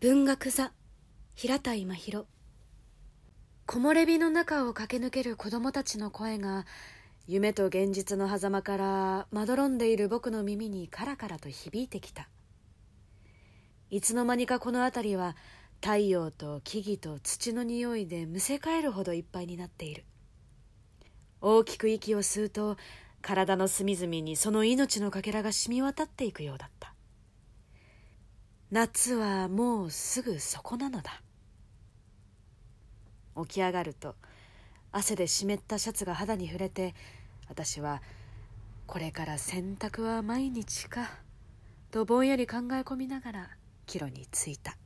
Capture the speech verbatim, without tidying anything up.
文学座平田今広。木漏れ日の中を駆け抜ける子供たちの声が夢と現実の狭間からまどろんでいる僕の耳にカラカラと響いてきた。いつの間にかこの辺りは太陽と木々と土の匂いでむせ返るほどいっぱいになっている。大きく息を吸うと体の隅々にその命のかけらが染み渡っていくようだった。夏はもうすぐそこなのだ。起き上がると汗で湿ったシャツが肌に触れて、私はこれから洗濯は毎日かとぼんやり考え込みながら帰路に着いた。